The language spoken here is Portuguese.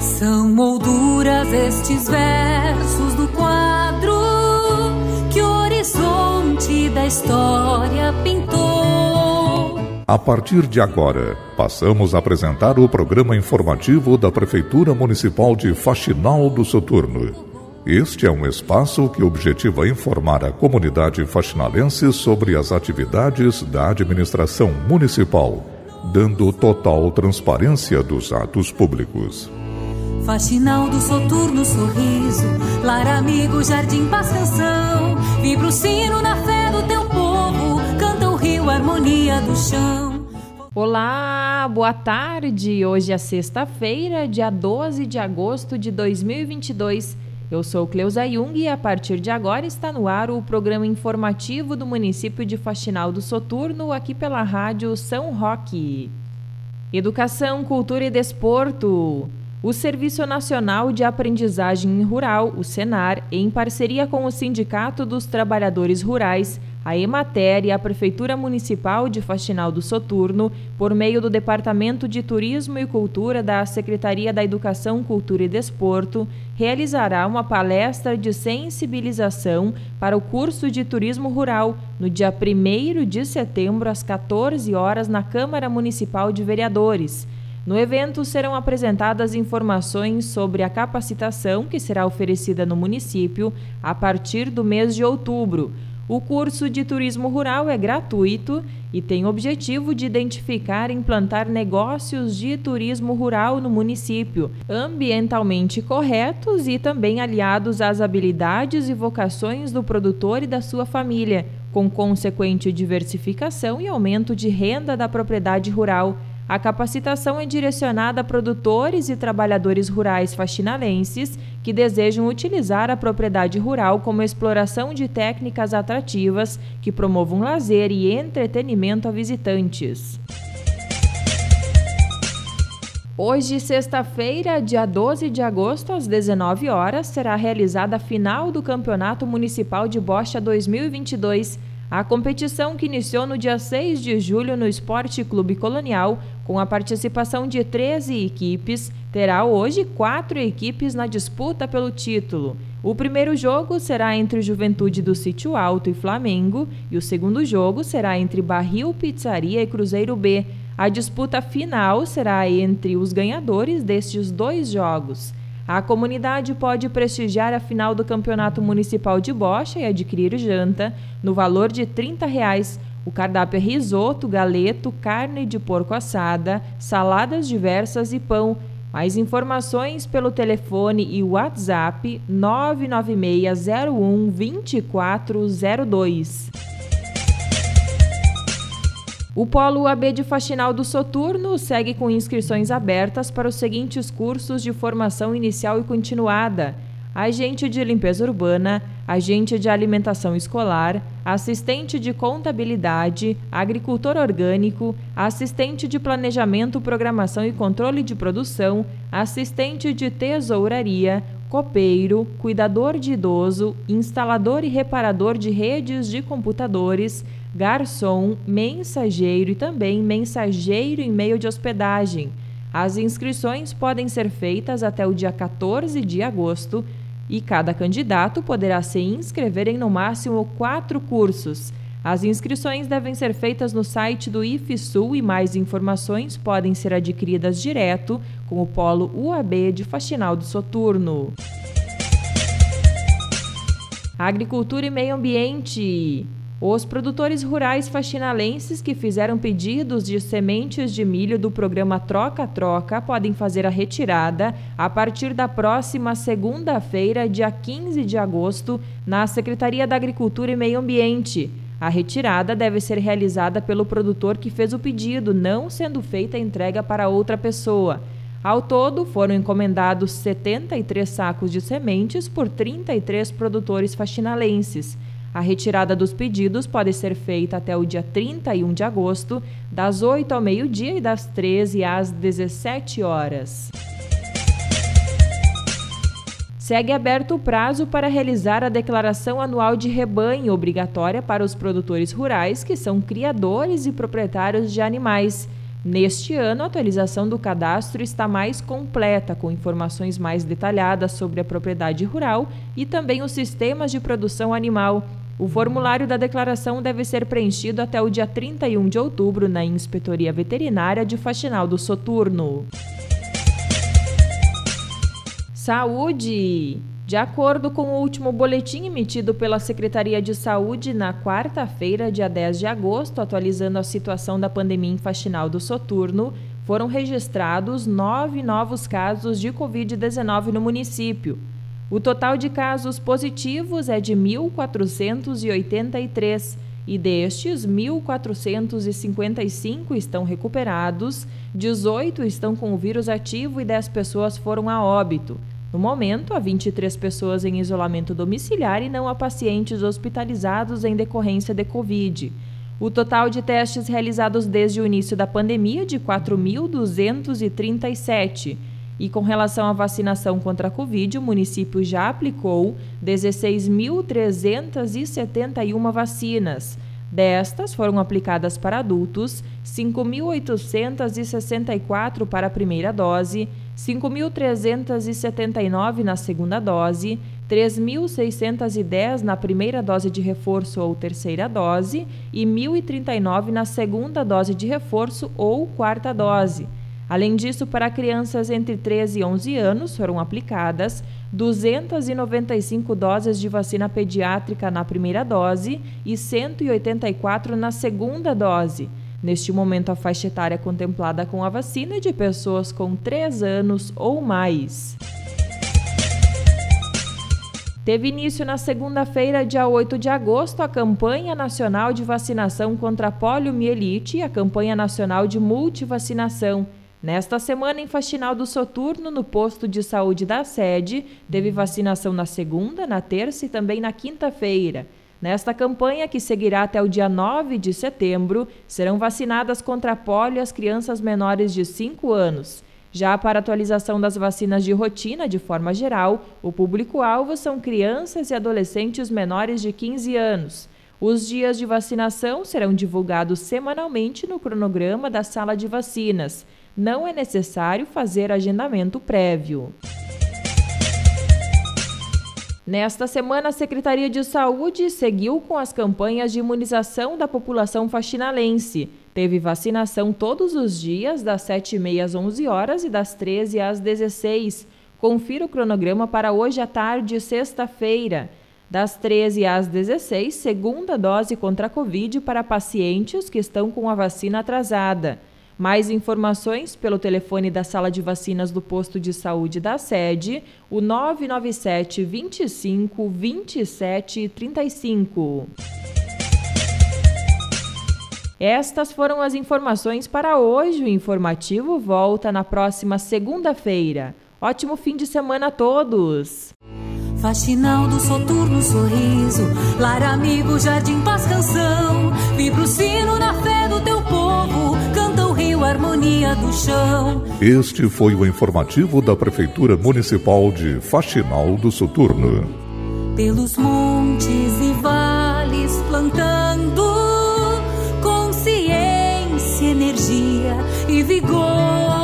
São molduras estes versos do quadro que o horizonte da história pintou. A partir de agora, passamos a apresentar o programa informativo da Prefeitura Municipal de Faxinal do Soturno. Este é um espaço que objetiva informar a comunidade faxinalense sobre as atividades da administração municipal, dando total transparência dos atos públicos. Faxinal do Soturno, sorriso, lar amigo, jardim, paz, canção. Vibra o sino na fé do teu povo, canta o rio, harmonia do chão. Olá, boa tarde. Hoje é sexta-feira, dia 12 de agosto de 2022. Eu sou Cleusa Jung e a partir de agora está no ar o programa informativo do município de Faxinal do Soturno, aqui pela rádio São Roque. Educação, Cultura e Desporto. O Serviço Nacional de Aprendizagem Rural, o Senar, em parceria com o Sindicato dos Trabalhadores Rurais, a Emater e a Prefeitura Municipal de Faxinal do Soturno, por meio do Departamento de Turismo e Cultura da Secretaria da Educação, Cultura e Desporto, realizará uma palestra de sensibilização para o curso de Turismo Rural no dia 1º de setembro, às 14 horas, na Câmara Municipal de Vereadores. No evento serão apresentadas informações sobre a capacitação que será oferecida no município a partir do mês de outubro. O curso de Turismo Rural é gratuito e tem o objetivo de identificar e implantar negócios de turismo rural no município, ambientalmente corretos e também aliados às habilidades e vocações do produtor e da sua família, com consequente diversificação e aumento de renda da propriedade rural. A capacitação é direcionada a produtores e trabalhadores rurais faxinalenses que desejam utilizar a propriedade rural como exploração de técnicas atrativas que promovam lazer e entretenimento a visitantes. Hoje, sexta-feira, dia 12 de agosto, às 19 horas, será realizada a final do Campeonato Municipal de Bocha 2022. A competição, que iniciou no dia 6 de julho no Esporte Clube Colonial, com a participação de 13 equipes, terá hoje 4 equipes na disputa pelo título. O primeiro jogo será entre Juventude do Sítio Alto e Flamengo, e o segundo jogo será entre Barril Pizzaria e Cruzeiro B. A disputa final será entre os ganhadores destes 2 jogos. A comunidade pode prestigiar a final do Campeonato Municipal de Bocha e adquirir janta no valor de R$ 30. O cardápio é risoto, galeto, carne de porco assada, saladas diversas e pão. Mais informações pelo telefone e WhatsApp 996012402. O Polo UAB de Faxinal do Soturno segue com inscrições abertas para os seguintes cursos de formação inicial e continuada: agente de limpeza urbana, agente de alimentação escolar, assistente de contabilidade, agricultor orgânico, assistente de planejamento, programação e controle de produção, assistente de tesouraria, copeiro, cuidador de idoso, instalador e reparador de redes de computadores, garçom, mensageiro e também mensageiro em meio de hospedagem. As inscrições podem ser feitas até o dia 14 de agosto e cada candidato poderá se inscrever em no máximo 4 cursos. As inscrições devem ser feitas no site do IFSUL e mais informações podem ser adquiridas direto com o Polo UAB de Faxinal do Soturno. Agricultura e Meio Ambiente. Os produtores rurais faxinalenses que fizeram pedidos de sementes de milho do programa Troca-Troca podem fazer a retirada a partir da próxima segunda-feira, dia 15 de agosto, na Secretaria da Agricultura e Meio Ambiente. A retirada deve ser realizada pelo produtor que fez o pedido, não sendo feita a entrega para outra pessoa. Ao todo, foram encomendados 73 sacos de sementes por 33 produtores faxinalenses. A retirada dos pedidos pode ser feita até o dia 31 de agosto, das 8 ao meio-dia e das 13 às 17 horas. Segue aberto o prazo para realizar a declaração anual de rebanho, obrigatória para os produtores rurais que são criadores e proprietários de animais. Neste ano, a atualização do cadastro está mais completa, com informações mais detalhadas sobre a propriedade rural e também os sistemas de produção animal. O formulário da declaração deve ser preenchido até o dia 31 de outubro na Inspetoria Veterinária de Faxinal do Soturno. Saúde! De acordo com o último boletim emitido pela Secretaria de Saúde na quarta-feira, dia 10 de agosto, atualizando a situação da pandemia em Faxinal do Soturno, foram registrados 9 novos casos de Covid-19 no município. O total de casos positivos é de 1.483 e destes, 1.455 estão recuperados, 18 estão com o vírus ativo e 10 pessoas foram a óbito. No momento, há 23 pessoas em isolamento domiciliar e não há pacientes hospitalizados em decorrência de Covid. O total de testes realizados desde o início da pandemia é de 4.237. E com relação à vacinação contra a Covid, o município já aplicou 16.371 vacinas. Destas, foram aplicadas para adultos 5.864 para a primeira dose, 5.379 na segunda dose, 3.610 na primeira dose de reforço ou terceira dose e 1.039 na segunda dose de reforço ou quarta dose. Além disso, para crianças entre 13 e 11 anos, foram aplicadas 295 doses de vacina pediátrica na primeira dose e 184 na segunda dose. Neste momento, a faixa etária contemplada com a vacina é de pessoas com 3 anos ou mais. Teve início na segunda-feira, dia 8 de agosto, a campanha nacional de vacinação contra a poliomielite e a campanha nacional de multivacinação. Nesta semana, em Faxinal do Soturno, no posto de saúde da sede, teve vacinação na segunda, na terça e também na quinta-feira. Nesta campanha, que seguirá até o dia 9 de setembro, serão vacinadas contra a polio as crianças menores de 5 anos. Já para a atualização das vacinas de rotina, de forma geral, o público-alvo são crianças e adolescentes menores de 15 anos. Os dias de vacinação serão divulgados semanalmente no cronograma da sala de vacinas. Não é necessário fazer agendamento prévio. Nesta semana, a Secretaria de Saúde seguiu com as campanhas de imunização da população faxinalense. Teve vacinação todos os dias, das 7h30 às 11 horas e das 13 às 16. Confira o cronograma para hoje à tarde, sexta-feira. Das 13 às 16, segunda dose contra a Covid para pacientes que estão com a vacina atrasada. Mais informações pelo telefone da sala de vacinas do posto de saúde da sede, o 997 25 27 35. Estas foram as informações para hoje. O informativo volta na próxima segunda-feira. Ótimo fim de semana a todos! Faxinal do Soturno, sorriso, lar amigo, jardim, paz, canção. Vibra o sino na fé do teu povo, canta o rio, harmonia do chão. Este foi o informativo da Prefeitura Municipal de Faxinal do Soturno. Pelos montes e vales plantando consciência, energia e vigor.